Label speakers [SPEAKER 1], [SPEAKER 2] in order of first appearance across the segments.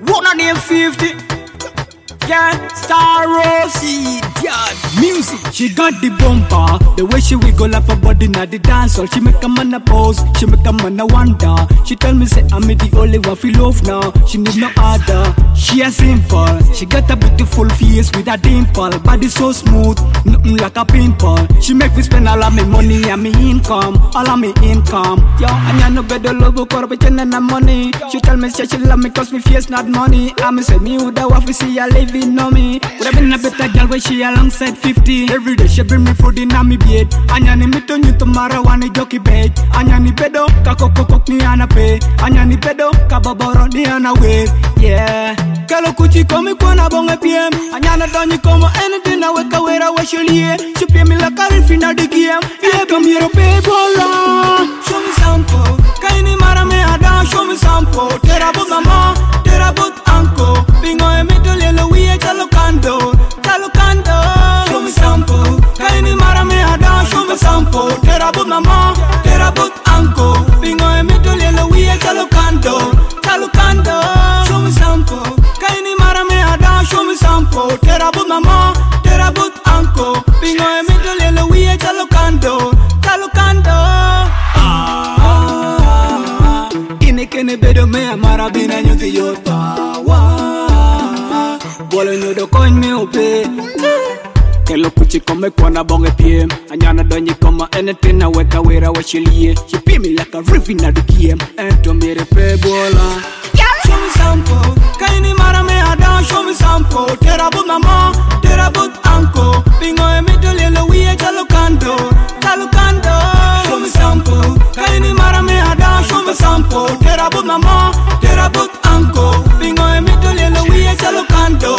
[SPEAKER 1] One on the 50. Yeah, Star Rose, idiot. Music. She got the bumper, the way she wiggle up her body na the dance hall. She make a man a pose, she make a man a wonder. She tell me say I'm the only one feel love now. She need no other. She a simple. She got a beautiful face with a dimple, body so smooth, nothing like a pimple. She make me spend all of my money and me income, all of me income. Yo, and I no better love her but and money. She tell me say she love me cause me face not money. I me say me woulda want to see her living on me. Woulda been a better girl when she alongside 50. Every day she bring me food in a me bed. Anyani me turn you tomorrow one jockey bed. Anyani pedo ka kok ni ana pay. Anyani pedo ka baboro ni ana wave. Yeah. Kalo kuchi komi kona bonga PM. Anyana donyi como anything na weka wera wa shelie. She pay me like a reef in the game. Yeah, come here people. Show me sample. Kaini mara me ada. Show me sample. Tera but mama, tera but uncle. Bingo e middle yellow we chalo kando. Show me sample. Kaini mara me ada. Show me sample. Tera but mama, tera but uncle. Bingo e middle yellow we chalo kando. Show me sample. Kaini mara me ada. Show me sample. Tera but mama, tera but uncle. Bingo e middle yellow we chalo kando. Kene bedo me amara bina nyuthi yota Bolo nyodo coin me ope Kelo kuchi kome kwana bonge PM Anyana donyi koma anything na weka wera wa shelie She pay me like a riff in the game Ento mere pe bola Show me sample Kaini mara me ada Show me sample Tera but mama Tera but uncle Bingo e middle yellow we chalo kando Show me sample Kaini mara me ada Show me sample Tera but mama Tera but uncle Bingo e middle yellow we chalo kando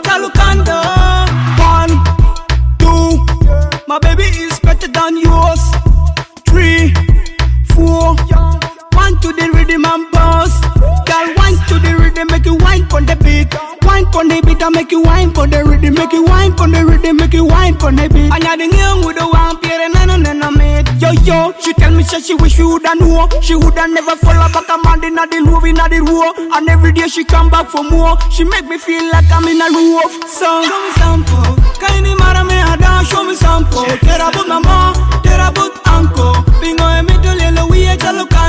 [SPEAKER 1] 1, 2 My baby is better than yours 3, 4 Wine to the rhythm and bounce Girl, wine to the rhythm, make you wine on the beat Wine on the beat, I make you wine on the rhythm Make you wine on the rhythm, make you wine on the beat And I the young with the one pair and I made Yo, she tell me she wish she woulda know She woulda never fall back a man in the love in the row And every day she come back for more She make me feel like I'm in a roof So, show me sample Kaini mara me ada, show me sample Tera but mama, tera but uncle Bingo e middle yellow we chalo